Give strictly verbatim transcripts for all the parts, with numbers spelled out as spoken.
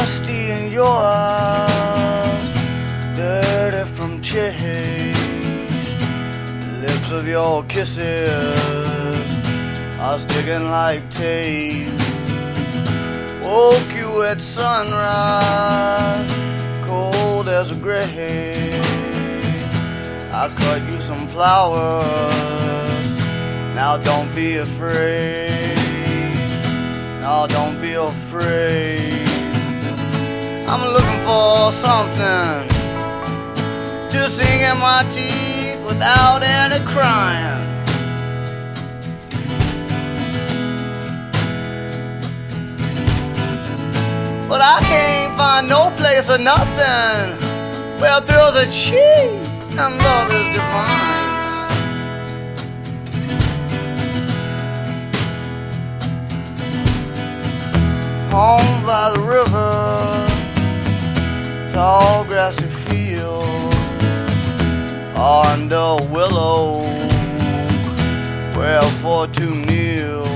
dusty in your eyes, dirty from change. Lips of your kisses are sticking like tape. Woke you at sunrise, cold as a grave. I cut you some flowers, now don't be afraid. No, don't be afraid. I'm looking for something to sink in my teeth without any crying. But I can't find no place or nothing where thrills are cheap and love is divine. Home by the river, tall grassy field, or under a willow, where for to kneel.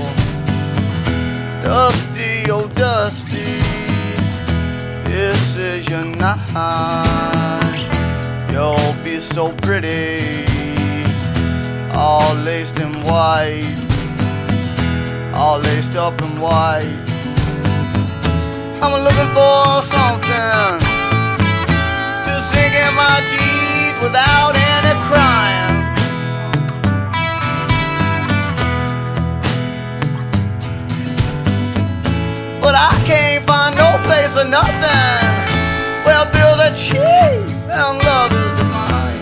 Dusty, oh dusty, this is your night. You'll be so pretty, all laced in white, all laced up in white. I'm looking for something to sink in my teeth without any crying. But I can't find no place or nothing where thrills are cheap and love is divine.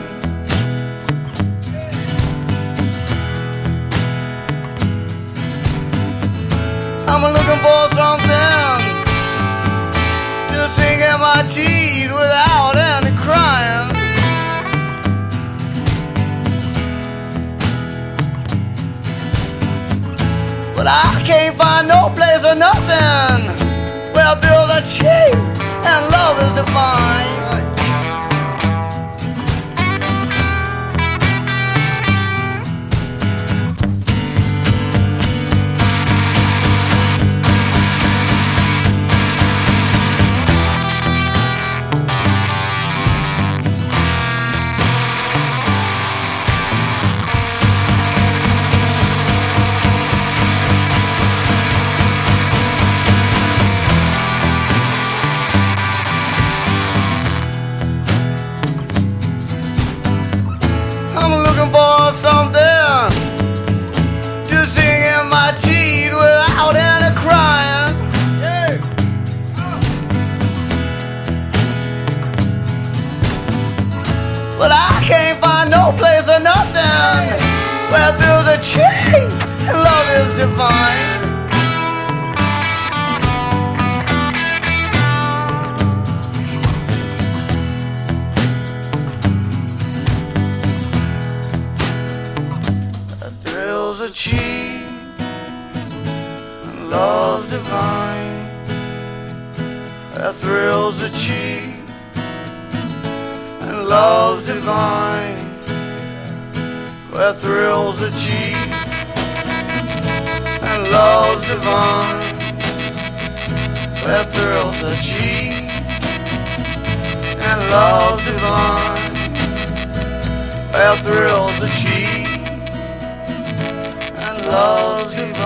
I'm looking for something to sink in my teeth without any crying. But I can't find no place or nothing where thrills are cheap and love is divine. I'm looking for something to sink in my teeth without any crying. Yeah. But I can't find no place or nothing where thrills are cheap and love is divine. Thrills are cheap and love's divine. The thrills are cheap and love's divine. Where thrills are cheap and love's divine. Where thrills are cheap and love's divine. Where thrills are cheap and love's divine.